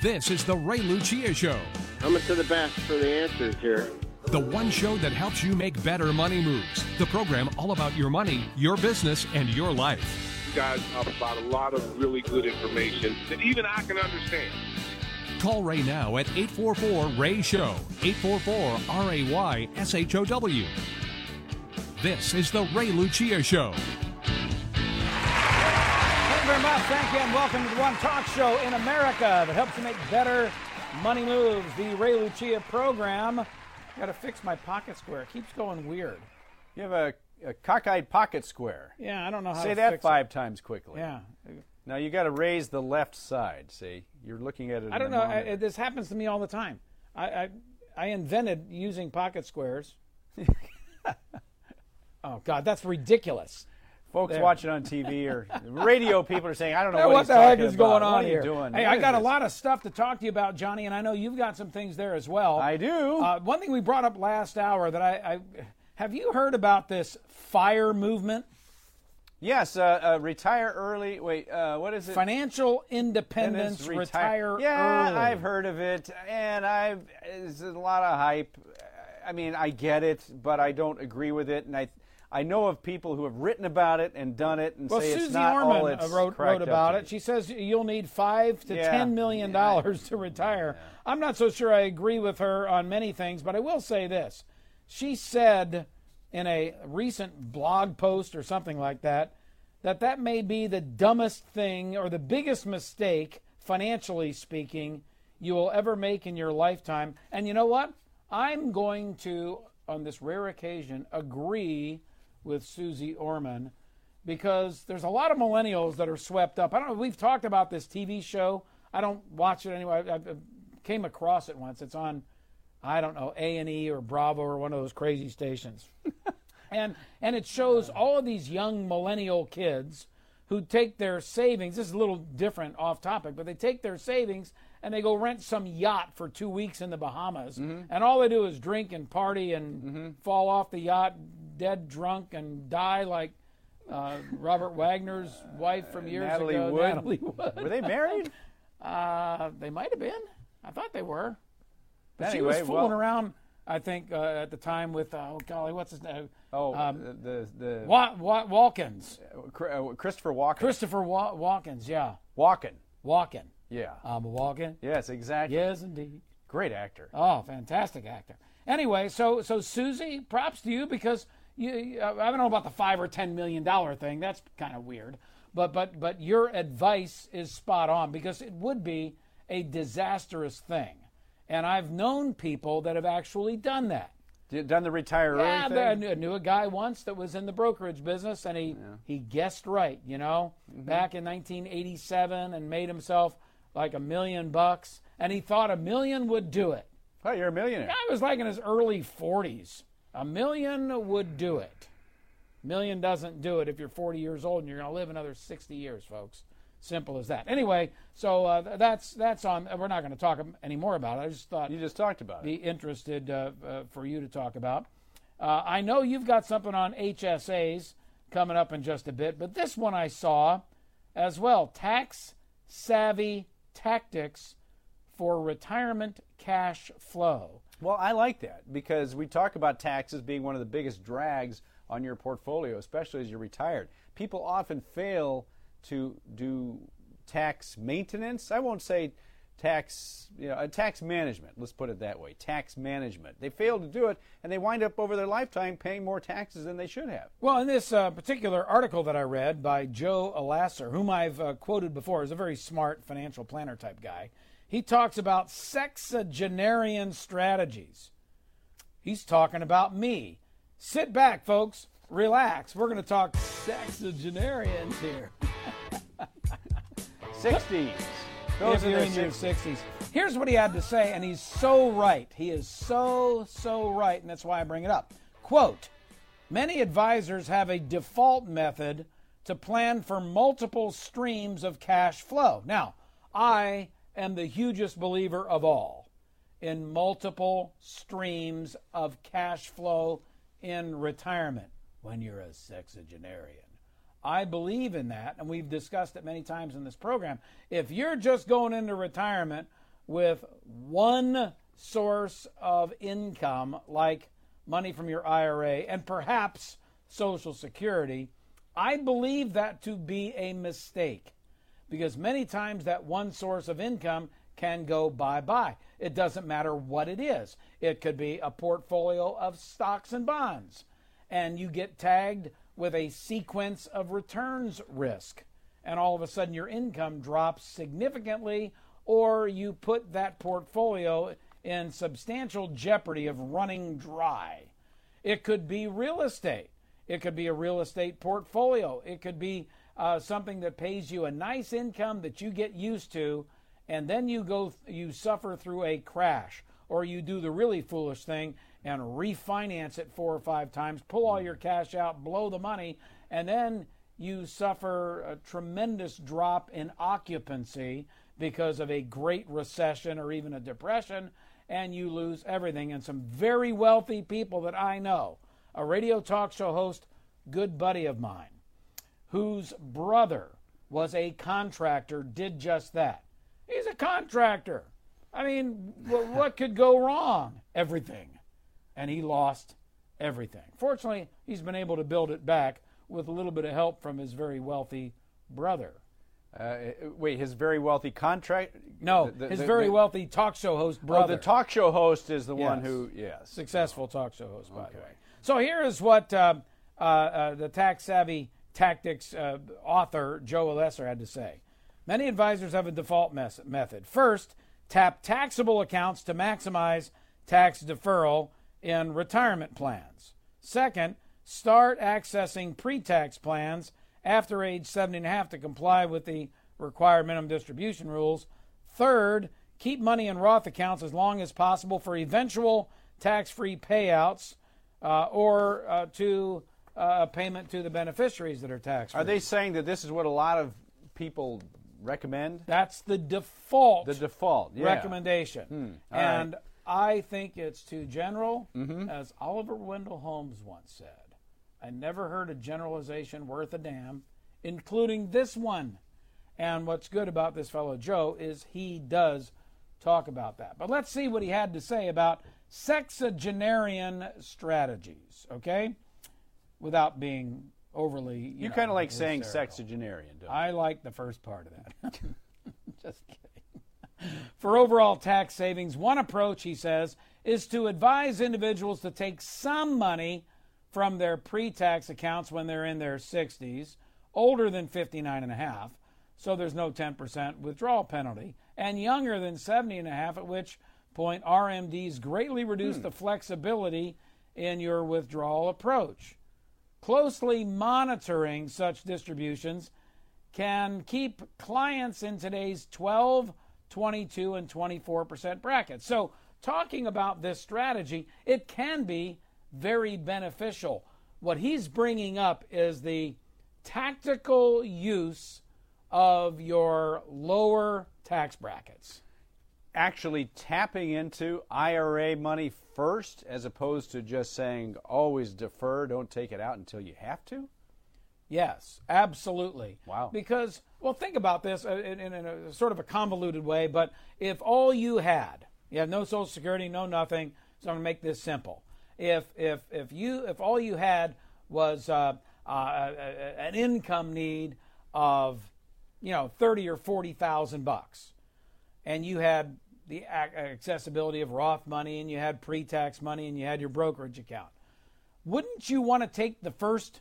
This is the Ray Lucia Show, Coming to the best for the answers here. the one show that helps you make better money moves. The program all about your money, your business, and your life. You guys have about a lot of really good information that even I can understand. Call Ray now at 844-RAY-SHOW, 844-RAY-SHOW. This is the Ray Lucia Show. Thank you very much. Thank you, and welcome to the one talk show in America that helps you make better money moves. The Ray Lucia program. Got to fix my pocket square. It keeps going weird. You have a cockeyed pocket square. Yeah, I don't know how Say to that fix five times quickly. Yeah. Now you got to raise the left side. See, you're looking at it. I don't know. This happens to me all the time. I invented using pocket squares. Oh, God, that's ridiculous. Folks There. watching on TV or radio people are saying, I don't know What he's the heck talking is about. going on What are here? you doing? Hey, What I is got a this? lot of stuff to talk to you about, Johnny, and I know you've got some things there as well. I do. One thing we brought up last hour that I have you heard about this FIRE movement? Yes, retire early. Wait, what is it? Financial independence, retire early. Yeah, I've heard of it, and it's a lot of hype. I mean, I get it, but I don't agree with it, and I know of people who have written about it and done it and say Susie it's not all Orman it's wrote cracked up about to it. be. She says you'll need $5 to $10 million to retire. Yeah. I'm not so sure I agree with her on many things, but I will say this. She said in a recent blog post or something like that, that may be the dumbest thing or the biggest mistake, financially speaking, you will ever make in your lifetime. And you know what? I'm going to, on this rare occasion, agree with Susie Orman, because there's a lot of millennials that are swept up. I don't know, we've talked about this TV show. I don't watch it anyway. I came across it once. It's on, I don't know, A&E or Bravo or one of those crazy stations. And it shows all of these young millennial kids who take their savings. This is a little different off topic, but they take their savings and they go rent some yacht for 2 weeks in the Bahamas. And all they do is drink and party and fall off the yacht dead drunk and die like Robert Wagner's wife from years Natalie ago. Wood. Natalie Wood. Were they married? They might have been. I thought they were. But Anyway, she was fooling around, I think, at the time with, oh, golly, what's his name? Oh, the Walkins. Christopher Walken. Christopher Walkins, yeah. Walken. Walken. Yeah. I'm a Walken. Yes, exactly. Yes, indeed. Great actor. Oh, fantastic actor. Anyway, so Susie, props to you, because I don't know about the $5 or $10 million thing. That's kind of weird. But your advice is spot on, because it would be a disastrous thing. And I've known people that have actually done that. Done the retire early thing? I knew a guy once that was in the brokerage business, and he guessed right, back in 1987, and made himself like $1 million, and he thought $1 million would do it. Oh, you're a millionaire. I was like in his early 40s. $1 million would do it. $1 million doesn't do it if you're 40 years old and you're going to live another 60 years, folks. Simple as that. Anyway, so that's on. We're not going to talk any more about it. I just thought You just talked about be it. interested for you to talk about. I know you've got something on HSAs coming up in just a bit, but this one I saw as well. Tax savvy tactics for retirement cash flow. Well, I like that, because we talk about taxes being one of the biggest drags on your portfolio, especially as you're retired. People often fail to do tax maintenance. I won't say tax management. Let's put it that way. Tax management. They fail to do it, and they wind up over their lifetime paying more taxes than they should have. Well, in this particular article that I read by Joe Alasser, whom I've quoted before, is a very smart financial planner type guy, he talks about sexagenarian strategies. He's talking about me. Sit back, folks. Relax. We're going to talk sexagenarians here. 60s. If you're in your 60s. Here's what he had to say, and he's so right. He is so right, and that's why I bring it up. Quote, many advisors have a default method to plan for multiple streams of cash flow. Now, I am the hugest believer of all in multiple streams of cash flow in retirement when you're a sexagenarian. I believe in that, and we've discussed it many times in this program. If you're just going into retirement with one source of income, like money from your IRA and perhaps Social Security, I believe that to be a mistake, because many times that one source of income can go bye-bye. It doesn't matter what it is. It could be a portfolio of stocks and bonds, and you get tagged with a sequence of returns risk, and all of a sudden your income drops significantly, or you put that portfolio in substantial jeopardy of running dry. It could be real estate. It could be a real estate portfolio. It could be something that pays you a nice income that you get used to, and then you suffer through a crash, or you do the really foolish thing and refinance it 4 or 5 times, pull all your cash out, blow the money, and then you suffer a tremendous drop in occupancy because of a great recession or even a depression, and you lose everything. And some very wealthy people that I know, a radio talk show host, good buddy of mine, whose brother was a contractor, did just that. He's a contractor. I mean, what could go wrong? Everything. And he lost everything. Fortunately, he's been able to build it back with a little bit of help from his very wealthy brother. Wait, his very wealthy contract? No, his very wealthy talk show host brother. Oh, the talk show host is the one who, yes. Successful talk show host, by the way. So here is what the Tax Savvy Tactics author, Joe Alesser, had to say. Many advisors have a default method. First, tap taxable accounts to maximize tax deferral in retirement plans. Second, start accessing pre-tax plans after age 70.5 to comply with the required minimum distribution rules. Third, keep money in Roth accounts as long as possible for eventual tax-free payouts or to payment to the beneficiaries that are tax-free. Are they saying that this is what a lot of people recommend? That's the default. The default, yeah. Recommendation. And right. I think it's too general. As Oliver Wendell Holmes once said, I never heard a generalization worth a damn, including this one. And what's good about this fellow Joe is he does talk about that. But let's see what he had to say about sexagenarian strategies, okay? Without being overly, you kind of like saying sexagenarian, don't you? I like the first part of that. Just kidding. For overall tax savings, one approach, he says, is to advise individuals to take some money from their pre-tax accounts when they're in their 60s, older than 59.5, so there's no 10% withdrawal penalty, and younger than 70.5, at which point RMDs greatly reduce the flexibility in your withdrawal approach. Closely monitoring such distributions can keep clients in today's 12, 22, and 24% brackets. So talking about this strategy, it can be very beneficial. What he's bringing up is the tactical use of your lower tax brackets. Actually tapping into IRA money first, as opposed to just saying always defer, don't take it out until you have to? Yes, absolutely. Wow. Because, well, think about this in a sort of a convoluted way, but if all you had, you have no Social Security, no nothing, so I'm going to make this simple. If all you had was an income need of, $30,000 or $40,000, and you had the accessibility of Roth money, and you had pre-tax money, and you had your brokerage account, wouldn't you want to take the first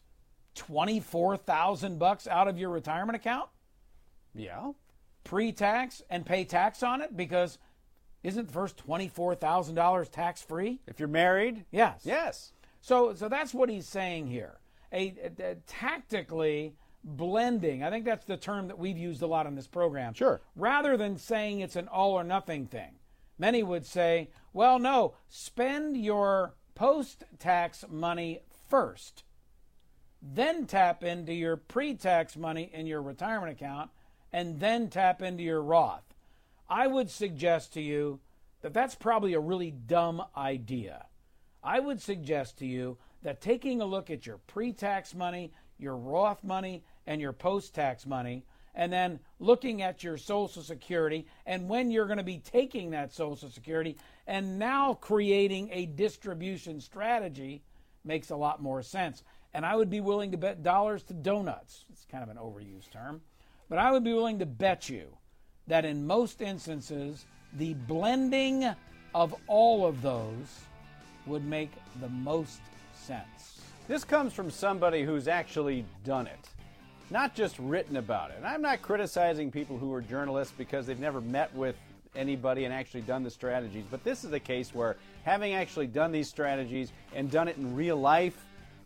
$24,000 out of your retirement account? Yeah. Pre-tax and pay tax on it, because isn't the first $24,000 tax-free? If you're married? Yes. Yes. So that's what he's saying here. A tactically blending, I think that's the term that we've used a lot on this program. Sure. Rather than saying it's an all or nothing thing. Many would say, well, no, spend your post-tax money first, then tap into your pre-tax money in your retirement account, and then tap into your Roth. I would suggest to you that that's probably a really dumb idea. I would suggest to you that taking a look at your pre-tax money, your Roth money, and your post-tax money, and then looking at your Social Security and when you're going to be taking that Social Security, and now creating a distribution strategy makes a lot more sense. And I would be willing to bet dollars to donuts. It's kind of an overused term. But I would be willing to bet you that in most instances, the blending of all of those would make the most sense. This comes from somebody who's actually done it, not just written about it. And I'm not criticizing people who are journalists because they've never met with anybody and actually done the strategies, but this is a case where having actually done these strategies and done it in real life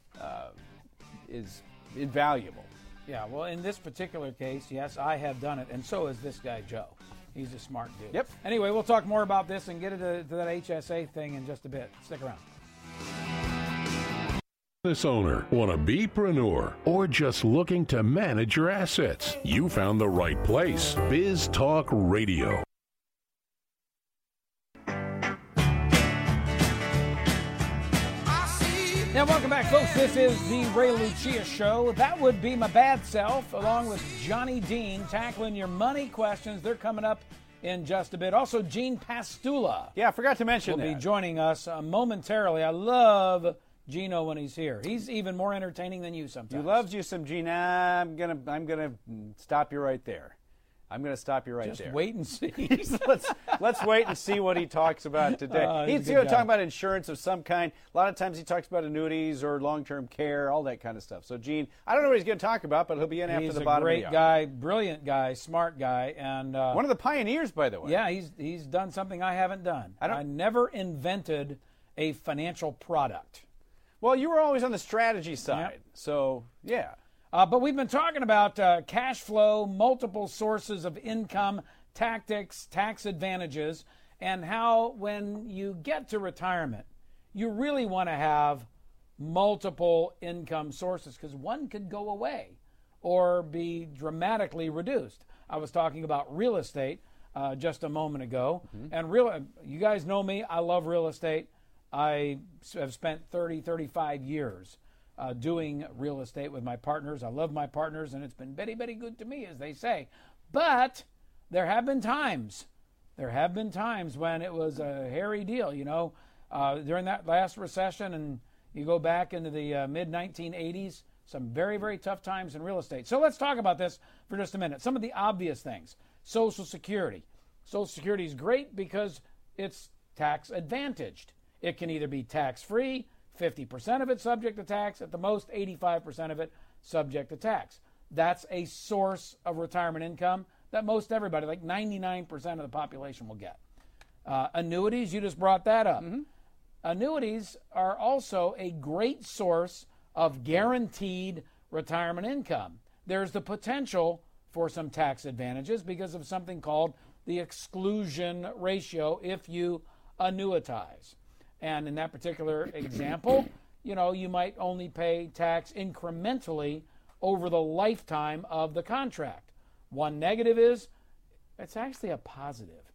is invaluable. Yeah, well, in this particular case, yes, I have done it, and so is this guy, Joe. He's a smart dude. Yep. Anyway, we'll talk more about this and get into that HSA thing in just a bit. Stick around. Business owner, want to be-preneur, or just looking to manage your assets? You found the right place. Biz Talk Radio. Now, welcome back, folks. This is the Ray Lucia Show. That would be my bad self, along with Johnny Dean, tackling your money questions. They're coming up in just a bit. Also, Gene Pastula. Yeah, I forgot to mention will be joining us momentarily. I love Gino when he's here. He's even more entertaining than you sometimes. He loves you some, Gene. I'm gonna stop you right there. I'm going to stop you right there. Just wait and see. let's wait and see what he talks about today. He's going to talk about insurance of some kind. A lot of times he talks about annuities or long-term care, all that kind of stuff. So, Gene, I don't know what he's going to talk about, but he'll be in after the bottom of the hour. He's a great guy, brilliant guy, smart guy, and one of the pioneers, by the way. Yeah, he's done something I haven't done. I never invented a financial product. Well, you were always on the strategy side, so yeah. But we've been talking about cash flow, multiple sources of income, tactics, tax advantages, and how when you get to retirement, you really want to have multiple income sources because one could go away or be dramatically reduced. I was talking about real estate just a moment ago. And you guys know me, I love real estate. I have spent 30, 35 years doing real estate with my partners. I love my partners, and it's been very, very good to me, as they say. But there have been times when it was a hairy deal, during that last recession, and you go back into the mid-1980s, some very, very tough times in real estate. So let's talk about this for just a minute. Some of the obvious things. Social Security. Social Security is great because it's tax advantaged. It can either be tax-free, 50% of it subject to tax, at the most 85% of it subject to tax. That's a source of retirement income that most everybody, like 99% of the population, will get. Annuities, you just brought that up. Annuities are also a great source of guaranteed retirement income. There's the potential for some tax advantages because of something called the exclusion ratio if you annuitize. And in that particular example, you might only pay tax incrementally over the lifetime of the contract. One negative is it's actually a positive.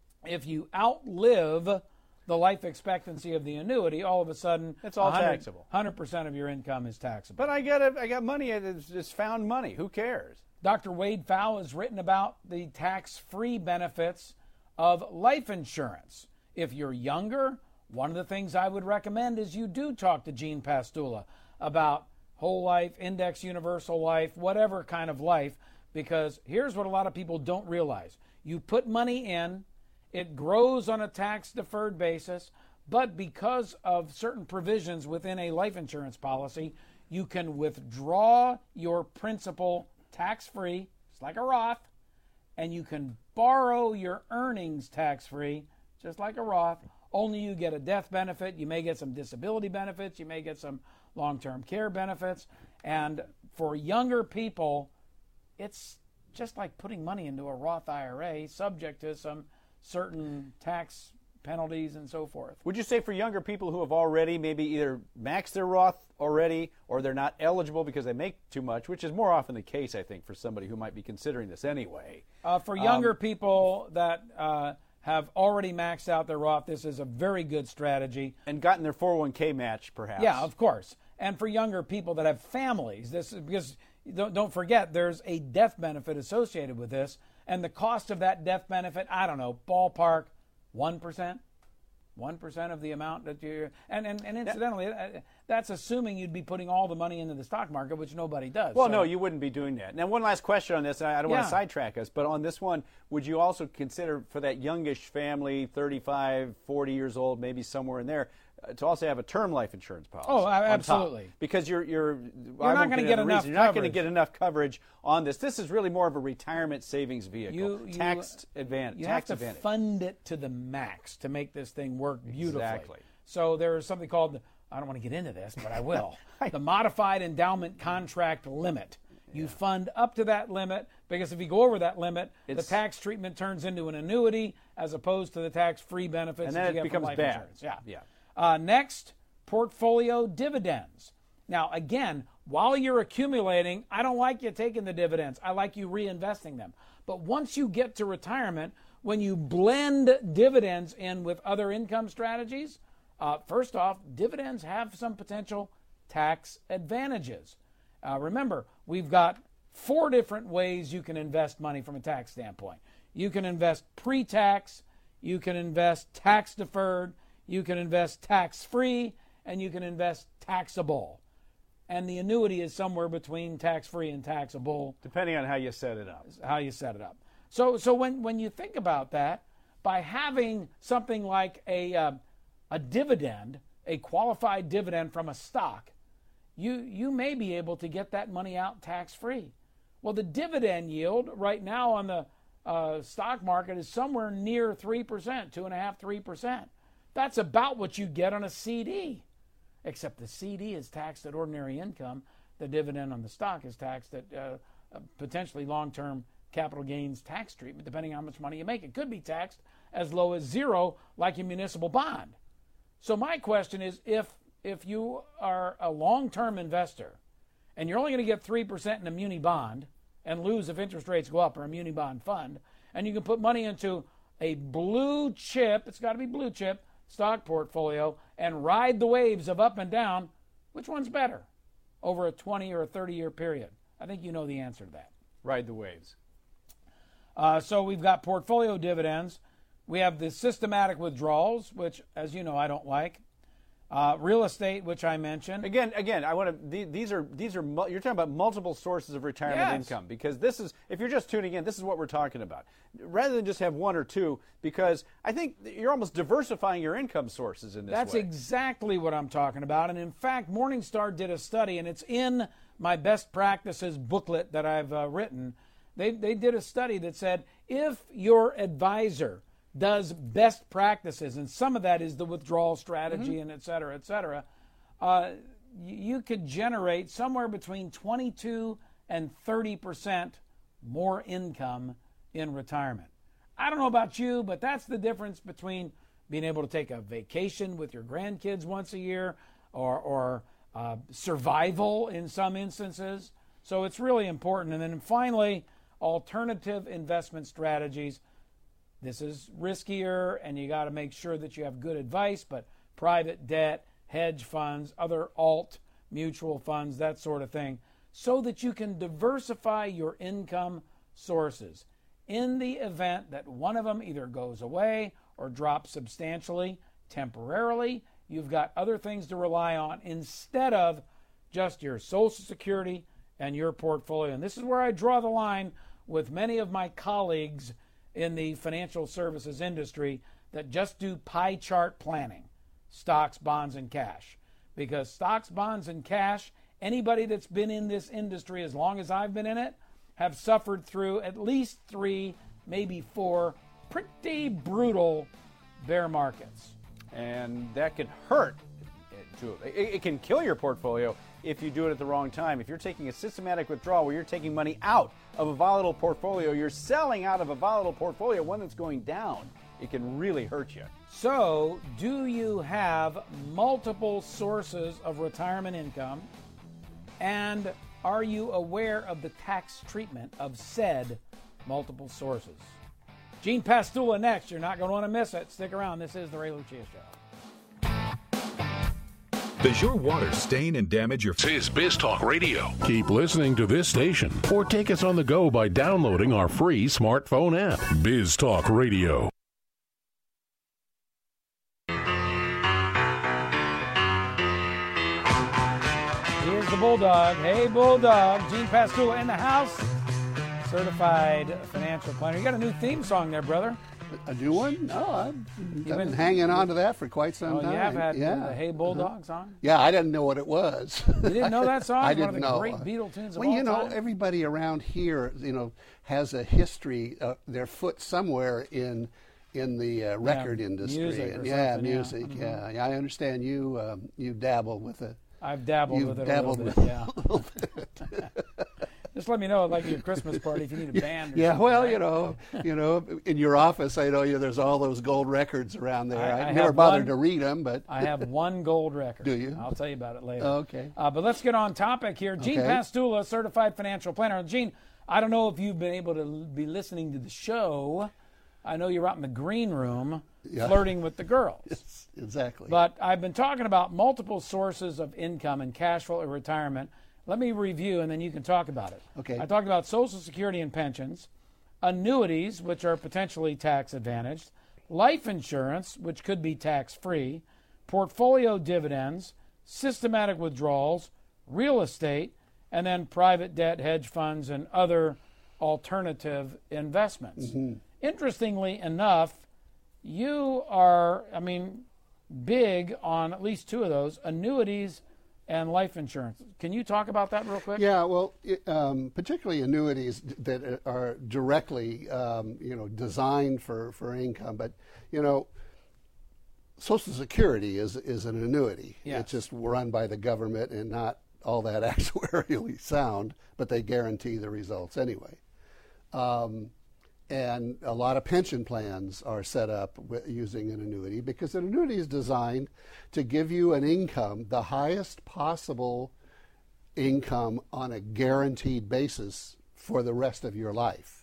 If you outlive the life expectancy of the annuity, all of a sudden it's all taxable. 100% of your income is taxable. But I got money. It's found money. Who cares? Dr. Wade Pfau has written about the tax-free benefits of life insurance. If you're younger, one of the things I would recommend is you do talk to Gene Pastula about whole life, index universal life, whatever kind of life, because here's what a lot of people don't realize. You put money in, it grows on a tax-deferred basis, but because of certain provisions within a life insurance policy, you can withdraw your principal tax-free, it's like a Roth, and you can borrow your earnings tax-free, just like a Roth. Only you get a death benefit. You may get some disability benefits. You may get some long-term care benefits. And for younger people, it's just like putting money into a Roth IRA, subject to some certain tax penalties and so forth. Would you say for younger people who have already maybe either maxed their Roth already or they're not eligible because they make too much, which is more often the case, I think, for somebody who might be considering this anyway? For younger people that have already maxed out their Roth, this is a very good strategy. And gotten their 401k match, perhaps. Yeah, of course. And for younger people that have families, this is because don't forget there's a death benefit associated with this, and the cost of that death benefit, I don't know, ballpark 1%. 1% of the amount that you're, and incidentally, that's assuming you'd be putting all the money into the stock market, which nobody does. Well, no, you wouldn't be doing that. Now, one last question on this. I don't want to sidetrack us, but on this one, would you also consider for that youngish family, 35, 40 years old, maybe somewhere in there, to also have a term life insurance policy? Oh, absolutely. Because you're not going to get enough. You're not going to get enough coverage on this. This is really more of a retirement savings vehicle, tax advantage. You have to fund it to the max to make this thing work beautifully. Exactly. So there's something called, I don't want to get into this, but I will, the modified endowment contract limit. You fund up to that limit, because if you go over that limit, the tax treatment turns into an annuity as opposed to the tax-free benefits and that then you it get from becomes life bad. insurance. Yeah. Next, portfolio dividends. Now, again, while you're accumulating, I don't like you taking the dividends. I like you reinvesting them. But once you get to retirement, when you blend dividends in with other income strategies, first off, dividends have some potential tax advantages. Remember, we've got 4 different ways you can invest money from a tax standpoint. You can invest pre-tax, you can invest tax-deferred, you can invest tax-free, and you can invest taxable. And the annuity is somewhere between tax-free and taxable. Depending on how you set it up. So when you think about that, by having something like a dividend, a qualified dividend from a stock, you may be able to get that money out tax-free. Well, the dividend yield right now on the stock market is somewhere near 3%, 2.5%, 3%. That's about what you get on a CD, except the CD is taxed at ordinary income. The dividend on the stock is taxed at potentially long-term capital gains tax treatment, depending on how much money you make. It could be taxed as low as 0, like a municipal bond. So my question is, if you are a long-term investor and you're only going to get 3% in a muni bond and lose if interest rates go up, or a muni bond fund, and you can put money into a blue chip, it's got to be blue chip, stock portfolio, and ride the waves of up and down, which one's better over a 20 or a 30-year period? I think you know the answer to that. Ride the waves. So we've got portfolio dividends. We have the systematic withdrawals, which, as you know, I don't like. Real estate, which I mentioned. Again, I want to. These are. You're talking about multiple sources of retirement income, because this is. If you're just tuning in, this is what we're talking about. Rather than just have 1 or 2, because I think you're almost diversifying your income sources in this way. That's exactly what I'm talking about. And in fact, Morningstar did a study, and it's in my best practices booklet that I've written. They did a study that said if your advisor does best practices, and some of that is the withdrawal strategy and et cetera, you could generate somewhere between 22 and 30% more income in retirement. I don't know about you, but that's the difference between being able to take a vacation with your grandkids once a year or survival in some instances. So it's really important. And then finally, alternative investment strategies. This is riskier, and you got to make sure that you have good advice, but private debt, hedge funds, other alt mutual funds, that sort of thing, so that you can diversify your income sources. In the event that one of them either goes away or drops substantially, temporarily, you've got other things to rely on instead of just your Social Security and your portfolio. And this is where I draw the line with many of my colleagues in the financial services industry that just do pie chart planning, stocks, bonds, and cash. Because stocks, bonds, and cash, anybody that's been in this industry as long as I've been in it, have suffered through at least 3, maybe 4 pretty brutal bear markets. And that can hurt. It can kill your portfolio if you do it at the wrong time. If you're taking a systematic withdrawal where you're taking money out of a volatile portfolio, you're selling out of a volatile portfolio, one that's going down, it can really hurt you. So, do you have multiple sources of retirement income? And are you aware of the tax treatment of said multiple sources? Gene Pastula next. You're not going to want to miss it. Stick around. This is The Ray Lucia Show. Does your water stain and damage your... This is Biz Talk Radio. Keep listening to this station or take us on the go by downloading our free smartphone app. Biz Talk Radio. Here's the Bulldog. Hey, Bulldog. Gene Pastula in the house. Certified financial planner. You got a new theme song there, brother. A new one? No, I've been hanging on to that for quite some time. You have had the Hey Bulldog song? Yeah, I didn't know what it was. You didn't know that song? I didn't know. One of the great Beatle tunes of all all time. Everybody around here, has a history, their foot somewhere in the record industry. Music music. Mm-hmm. Yeah, I understand you dabble with it. I've dabbled with it a little bit. Just let me know, like your Christmas party, if you need a band. Or something, well, in your office, I know there's all those gold records around there. I never bothered to read them, but I have one gold record. Do you? I'll tell you about it later. Okay. But let's get on topic here. Gene Pastula, certified financial planner. Gene, I don't know if you've been able to be listening to the show. I know you're out in the green room flirting with the girls. Yes, exactly. But I've been talking about multiple sources of income and cash flow or retirement. Let me review, and then you can talk about it. Okay. I talked about Social Security and pensions, annuities, which are potentially tax advantaged, life insurance, which could be tax-free, portfolio dividends, systematic withdrawals, real estate, and then private debt, hedge funds, and other alternative investments. Mm-hmm. Interestingly enough, you are, big on at least two of those, annuities and life insurance. Can you talk about that real quick? Yeah, well, particularly annuities that are directly, designed for income. But, Social Security is an annuity. Yes. It's just run by the government and not all that actuarially sound, but they guarantee the results anyway. And a lot of pension plans are set up using an annuity because an annuity is designed to give you an income, the highest possible income on a guaranteed basis for the rest of your life.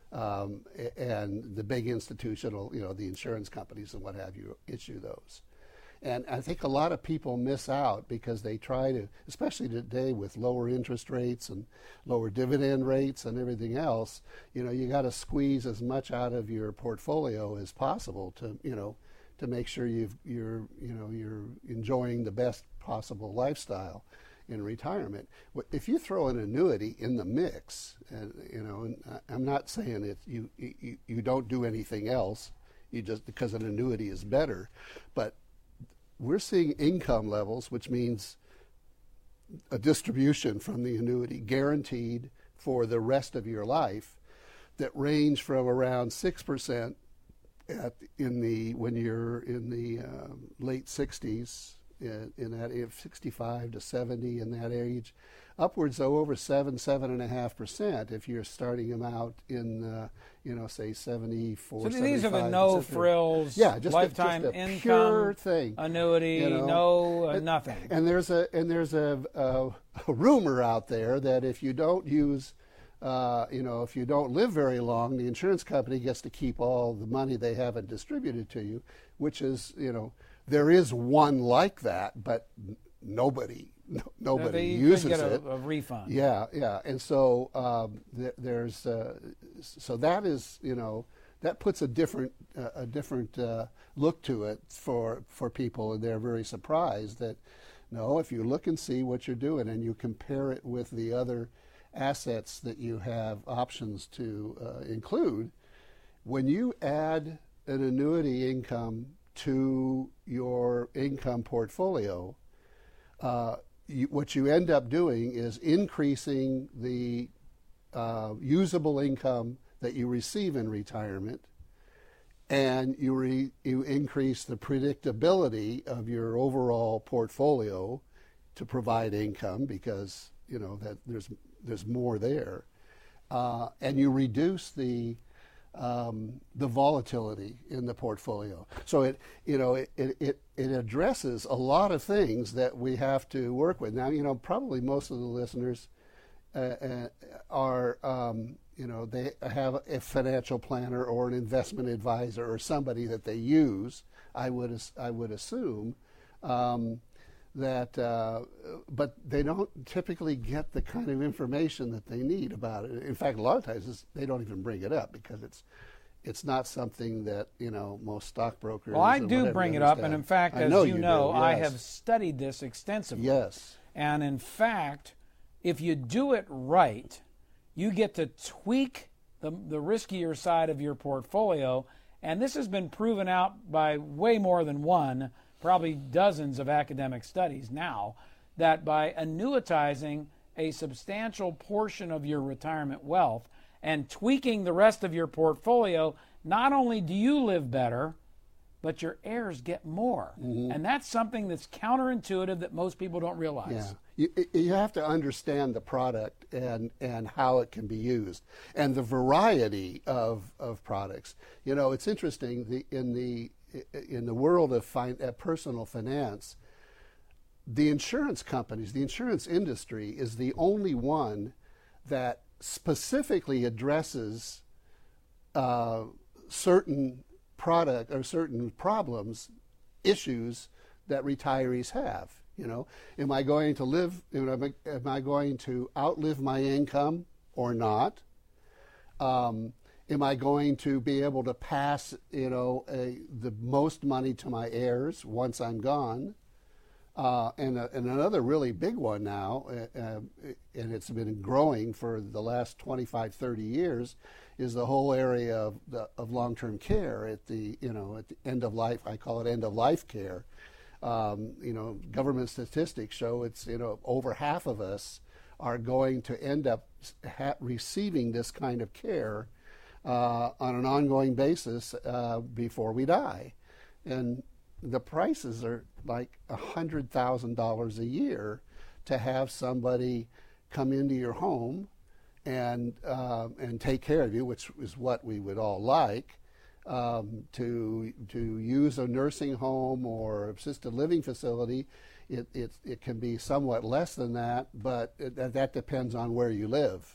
And the big institutional, the insurance companies and what have you, issue those. And I think a lot of people miss out because they try to, especially today with lower interest rates and lower dividend rates and everything else, you got to squeeze as much out of your portfolio as possible to make sure you're enjoying the best possible lifestyle in retirement. If you throw an annuity in the mix, and I'm not saying that you don't do anything else, you just because an annuity is better, but we're seeing income levels, which means a distribution from the annuity guaranteed for the rest of your life, that range from around 6% when you're in the late 60s, in that 65 to 70 in that age, upwards of over 7.5% if you're starting them out in say 74. So these are the no frills, just lifetime just a income, pure thing, annuity, nothing. And there's a rumor out there that if you don't use, if you don't live very long, the insurance company gets to keep all the money they haven't distributed to you, which is there is one like that, but nobody uses get it. A refund. Yeah, and so there's so that is that puts a different look to it for people, and they're very surprised that if you look and see what you're doing and you compare it with the other assets that you have options to include, when you add an annuity income to your income portfolio, what you end up doing is increasing the usable income that you receive in retirement, and you increase the predictability of your overall portfolio to provide income because that there's more there, and you reduce the volatility in the portfolio. So it addresses a lot of things that we have to work with. Now, probably most of the listeners are, they have a financial planner or an investment advisor or somebody that they use. I would assume but they don't typically get the kind of information that they need about it. In fact, a lot of times they don't even bring it up because it's not something that most stockbrokers. Well, I do bring it up, and in fact, as you know, do, yes. I have studied this extensively. Yes. And in fact, if you do it right, you get to tweak the riskier side of your portfolio, and this has been proven out by way more than one, probably dozens of academic studies now, that by annuitizing a substantial portion of your retirement wealth and tweaking the rest of your portfolio, not only do you live better, but your heirs get more. Mm-hmm. And that's something that's counterintuitive that most people don't realize. Yeah. You have to understand the product and how it can be used and the variety of products. It's interesting, in the world of personal finance, the insurance companies, the insurance industry is the only one that specifically addresses certain product or certain problems, issues that retirees have. Am I going to am I going to outlive my income or not? Am I going to be able to pass, the most money to my heirs once I'm gone? And another really big one now, and it's been growing for the last 25, 30 years, is the whole area of long-term care at the end of life. I call it end-of-life care. Government statistics show it's over half of us are going to end up receiving this kind of care on an ongoing basis before we die, and the prices are like $100,000 a year to have somebody come into your home and take care of you, which is what we would all like. To use a nursing home or assisted living facility, it can be somewhat less than that, but that depends on where you live,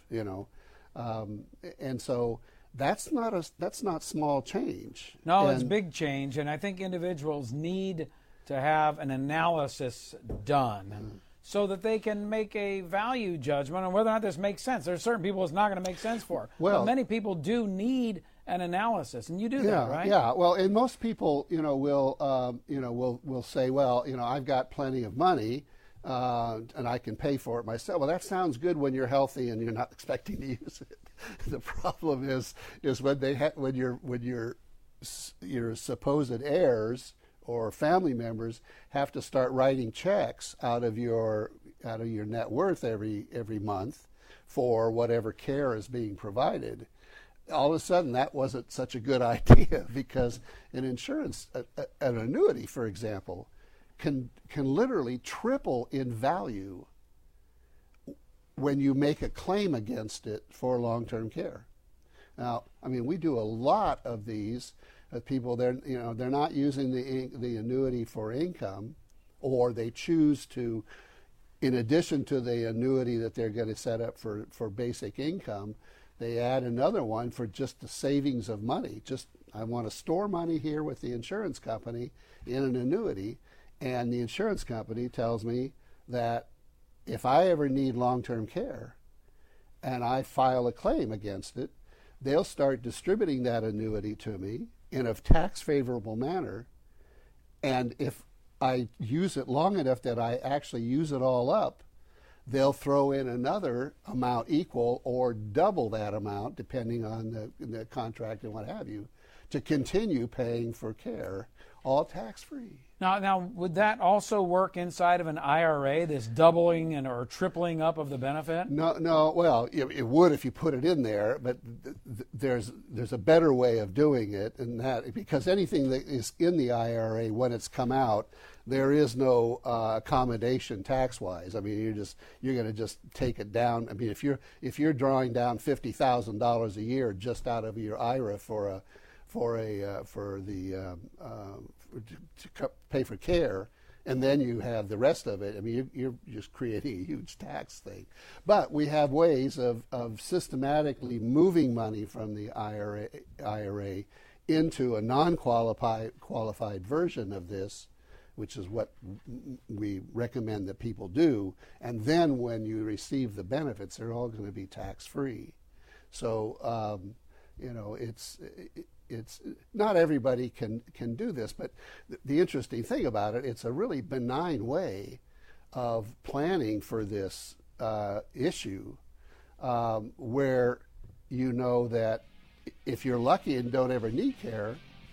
and so that's not small change. No, it's big change, and I think individuals need to have an analysis done so that they can make a value judgment on whether or not this makes sense. There's certain people it's not going to make sense for. But many people do need an analysis, and you do that, right? Yeah. Well, and most people, will say, well, I've got plenty of money, and I can pay for it myself. Well, that sounds good when you're healthy and you're not expecting to use it. The problem is when your supposed heirs or family members have to start writing checks out of your net worth every month for whatever care is being provided. All of a sudden, that wasn't such a good idea, because an annuity, for example, can literally triple in value when you make a claim against it for long-term care. Now, we do a lot of these. People, they're not using the annuity for income, or they choose to, in addition to the annuity that they're going to set up for basic income, they add another one for just the savings of money. I want to store money here with the insurance company in an annuity, and the insurance company tells me that if I ever need long-term care and I file a claim against it, they'll start distributing that annuity to me in a tax-favorable manner, and if I use it long enough that I actually use it all up, they'll throw in another amount equal or double that amount, depending on the contract and what have you, to continue paying for care, all tax-free. Now, would that also work inside of an IRA, this doubling or tripling up of the benefit? No. Well, it would if you put it in there, but there's a better way of doing it, and that because anything that is in the IRA when it's come out, there is no accommodation tax-wise. You're going to just take it down. if you're drawing down $50,000 a year just out of your IRA to pay for care, and then you have the rest of it, you're just creating a huge tax thing. But we have ways of systematically moving money from the IRA into a non-qualified version of this, which is what we recommend that people do. And then when you receive the benefits, they're all going to be tax-free. So, it's not everybody can do this, but the interesting thing about it, it's a really benign way of planning for this issue, where you know that if you're lucky and don't ever need care,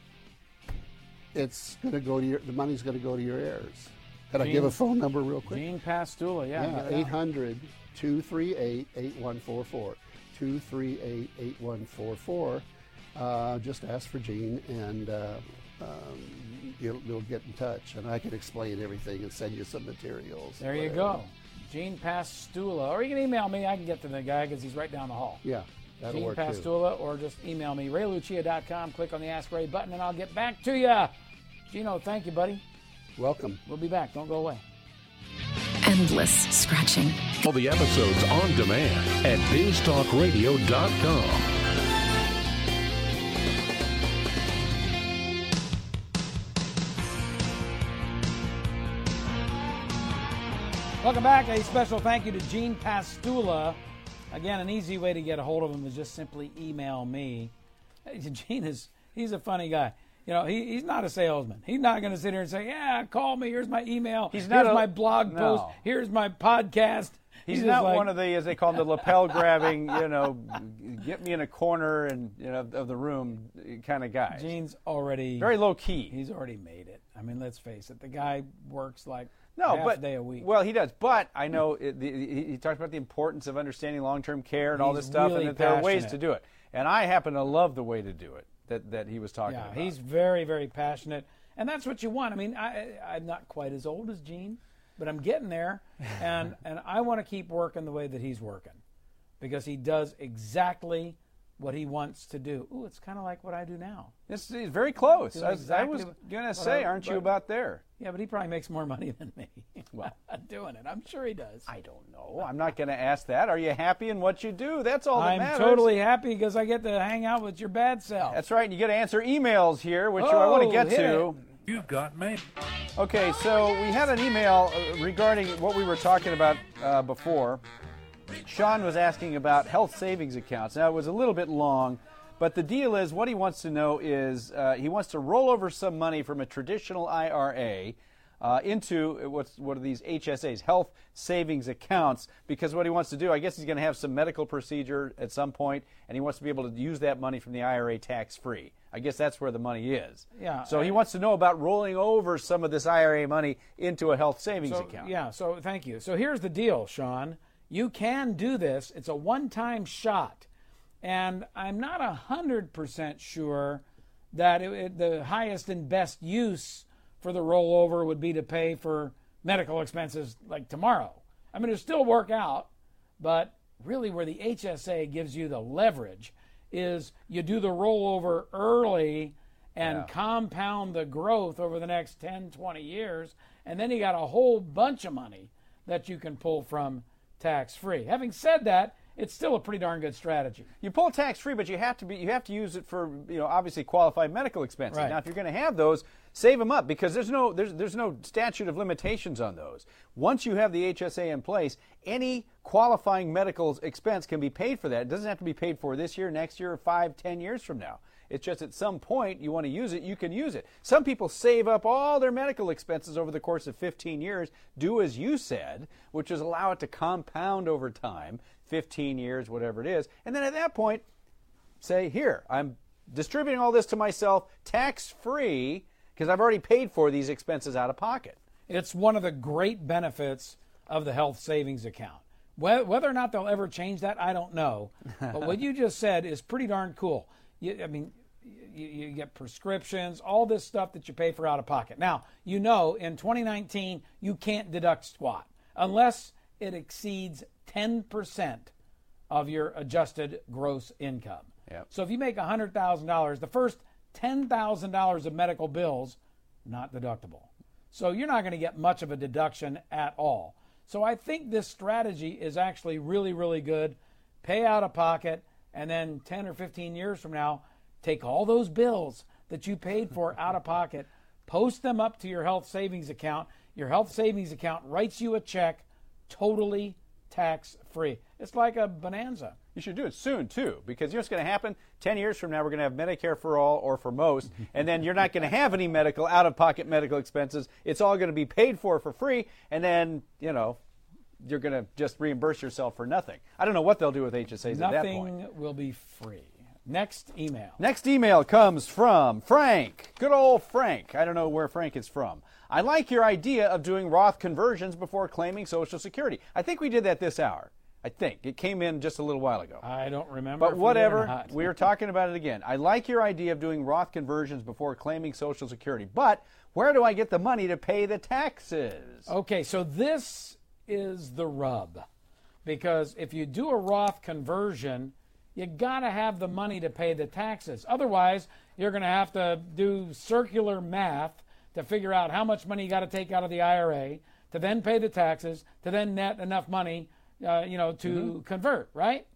it's going to go to the money's going to go to your heirs. Can I give a phone number real quick? Gene Pastula, yeah. 800-238-8144. 238-8144. Just ask for Gene, and you'll get in touch, and I can explain everything and send you some materials. There you go. Gene Pastula. Or you can email me. I can get to the guy because he's right down the hall. Yeah, that'll Gene work Pastula, or just email me, raylucia.com. Click on the Ask Ray button, and I'll get back to you. Gino, thank you, buddy. Welcome. We'll be back. Don't go away. Endless scratching. All the episodes on demand at biztalkradio.com. Welcome back. A special thank you to Gene Pastula. Again, an easy way to get a hold of him is just simply email me. Gene he's a funny guy. He's not a salesman. He's not going to sit here and say, yeah, call me. Here's my email. Here's my blog post. Here's my podcast. He's not one of the, as they call them, the lapel grabbing, get me in a corner and of the room kind of guy. Gene's already very low key. He's already made it. I mean, let's face it. The guy works like half a day a week. Well, he does. But I know he talks about the importance of understanding long-term care and all this stuff, really and that there are ways to do it. And I happen to love the way to do it that he was talking about. He's very, very passionate, and that's what you want. I mean, I'm not quite as old as Gene, but I'm getting there, and I want to keep working the way that he's working, because he does exactly what he wants to do. Ooh, it's kind of like what I do now. He's very close. I was going to say, aren't you about there? Yeah, but he probably makes more money than me. Well, doing it. I'm sure he does. I don't know. I'm not going to ask that. Are you happy in what you do? That's all that matters. I'm totally happy because I get to hang out with your bad self. That's right. And you get to answer emails here, which I want to get to. You've got me. Okay, so we had an email regarding what we were talking about before. Sean was asking about health savings accounts. Now, it was a little bit long, but the deal is what he wants to know is he wants to roll over some money from a traditional IRA into what are these HSAs, health savings accounts, because what he wants to do, I guess he's going to have some medical procedure at some point, and he wants to be able to use that money from the IRA tax-free. I guess that's where the money is. Yeah. So he wants to know about rolling over some of this IRA money into a health savings account. Yeah, so thank you. So here's the deal, Sean. You can do this. It's a one-time shot. And I'm not 100% sure that the highest and best use for the rollover would be to pay for medical expenses like tomorrow. I mean, it'll still work out, but really where the HSA gives you the leverage is you do the rollover early and compound the growth over the next 10, 20 years, and then you got a whole bunch of money that you can pull from tax-free. Having said that, it's still a pretty darn good strategy. You pull tax-free, but you have to use it for, obviously qualified medical expenses. Right. Now, if you're going to have those, save them up, because there's no statute of limitations on those. Once you have the HSA in place, any qualifying medical expense can be paid for that. It doesn't have to be paid for this year, next year, 5, 10 years from now. It's just at some point you want to use it, you can use it. Some people save up all their medical expenses over the course of 15 years, do as you said, which is allow it to compound over time, 15 years, whatever it is. And then at that point, say, here, I'm distributing all this to myself tax-free because I've already paid for these expenses out of pocket. It's one of the great benefits of the health savings account. Whether or not they'll ever change that, I don't know. But what you just said is pretty darn cool. You get prescriptions, all this stuff that you pay for out of pocket. Now, in 2019, you can't deduct squat unless it exceeds 10% of your adjusted gross income. Yep. So if you make $100,000, the first $10,000 of medical bills, not deductible. So you're not going to get much of a deduction at all. So I think this strategy is actually really, really good. Pay out of pocket, and then 10 or 15 years from now, take all those bills that you paid for out of pocket, post them up to your health savings account. Your health savings account writes you a check totally tax-free. It's like a bonanza. You should do it soon, too, because you know what's going to happen? 10 years from now, we're going to have Medicare for all or for most, and then you're not going to have any out-of-pocket medical expenses. It's all going to be paid for free, and then, you're going to just reimburse yourself for nothing. I don't know what they'll do with HSAs at that point. Nothing will be free. Next email. Next email comes from Frank. Good old Frank. I don't know where Frank is from. I like your idea of doing Roth conversions before claiming Social Security. I think we did that this hour. I think. It came in just a little while ago. I don't remember. But whatever, we were talking about it again. I like your idea of doing Roth conversions before claiming Social Security. But where do I get the money to pay the taxes? Okay, so this is the rub. Because if you do a Roth conversion, you got to have the money to pay the taxes. Otherwise, you're going to have to do circular math to figure out how much money you got to take out of the IRA to then pay the taxes, to then net enough money to convert, right?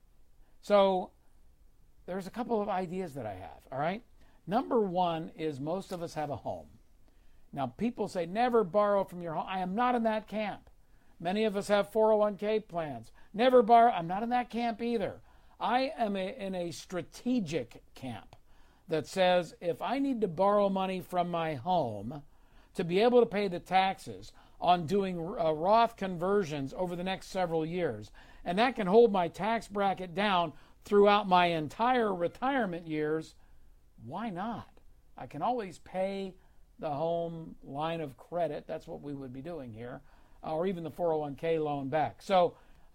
So there's a couple of ideas that I have, all right? Number one is most of us have a home. Now, people say never borrow from your home. I am not in that camp. Many of us have 401k plans. Never borrow. I'm not in that camp either. I am in a strategic camp that says if I need to borrow money from my home to be able to pay the taxes on doing Roth conversions over the next several years, and that can hold my tax bracket down throughout my entire retirement years, why not? I can always pay the home line of credit. That's what we would be doing here, or even the 401k loan back. So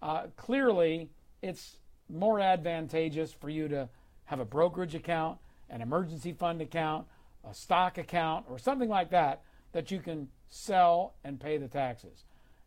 clearly, it's more advantageous for you to have a brokerage account, an emergency fund account, a stock account, or something like that you can sell and pay the taxes.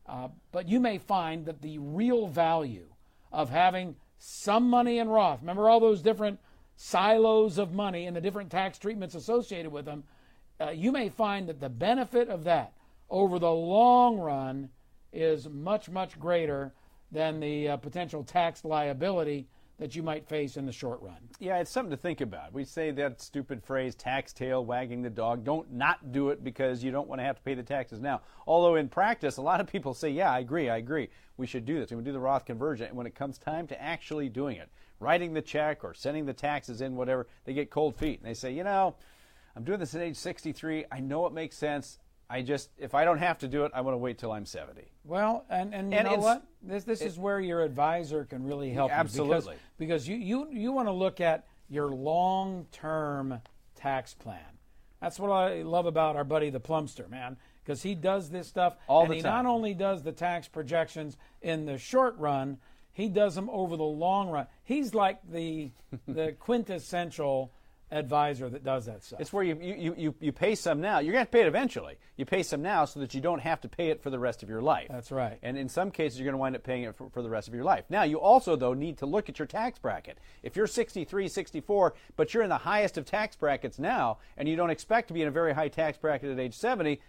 But you may find that the real value of having some money in Roth, remember all those different silos of money and the different tax treatments associated with them, you may find that the benefit of that over the long run is much, much greater than the potential tax liability that you might face in the short run. Yeah, it's something to think about. We say that stupid phrase, tax tail wagging the dog. Don't not do it because you don't want to have to pay the taxes now. Although in practice, a lot of people say, yeah, I agree. We should do this. We would do the Roth conversion. And when it comes time to actually doing it, writing the check or sending the taxes in, whatever, they get cold feet. And they say, I'm doing this at age 63. I know it makes sense. If I don't have to do it, I want to wait till I'm 70. Well, and you know what? This is where your advisor can really help you. Absolutely. Because you want to look at your long-term tax plan. That's what I love about our buddy the Plumster, man, because he does this stuff. All the time. And he not only does the tax projections in the short run, he does them over the long run. He's like the quintessential advisor that does that stuff. It's where you pay some now. You're going to have to pay it eventually. You pay some now so that you don't have to pay it for the rest of your life. That's right. And in some cases, you're going to wind up paying it for the rest of your life. Now, you also, though, need to look at your tax bracket. If you're 63, 64, but you're in the highest of tax brackets now, and you don't expect to be in a very high tax bracket at age 70,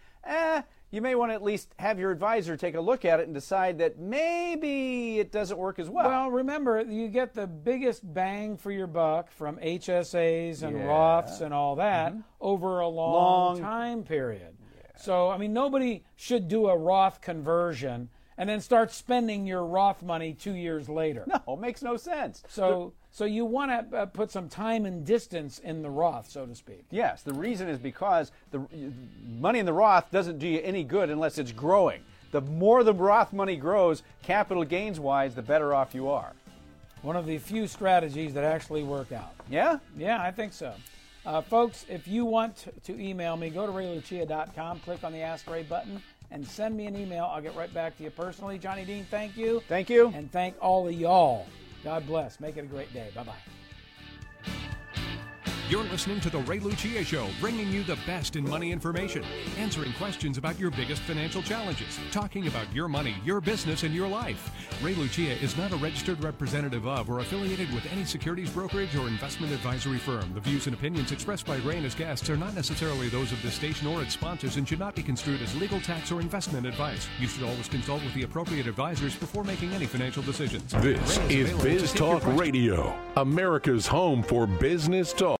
you may want to at least have your advisor take a look at it and decide that maybe it doesn't work as well. Well, remember, you get the biggest bang for your buck from HSAs and Roths and all that over a long time period. Yeah. So, nobody should do a Roth conversion and then start spending your Roth money 2 years later. No, it makes no sense. So you want to put some time and distance in the Roth, so to speak. Yes, the reason is because the money in the Roth doesn't do you any good unless it's growing. The more the Roth money grows, capital gains-wise, the better off you are. One of the few strategies that actually work out. Yeah? Yeah, I think so. Folks, if you want to email me, go to raylucia.com, click on the Ask Ray button, and send me an email. I'll get right back to you personally. Johnny Dean, thank you. Thank you. And thank all of y'all. God bless. Make it a great day. Bye-bye. You're listening to The Ray Lucia Show, bringing you the best in money information, answering questions about your biggest financial challenges, talking about your money, your business, and your life. Ray Lucia is not a registered representative of or affiliated with any securities brokerage or investment advisory firm. The views and opinions expressed by Ray and his guests are not necessarily those of this station or its sponsors and should not be construed as legal, tax, or investment advice. You should always consult with the appropriate advisors before making any financial decisions. This is Biz Talk Radio, America's home for business talk.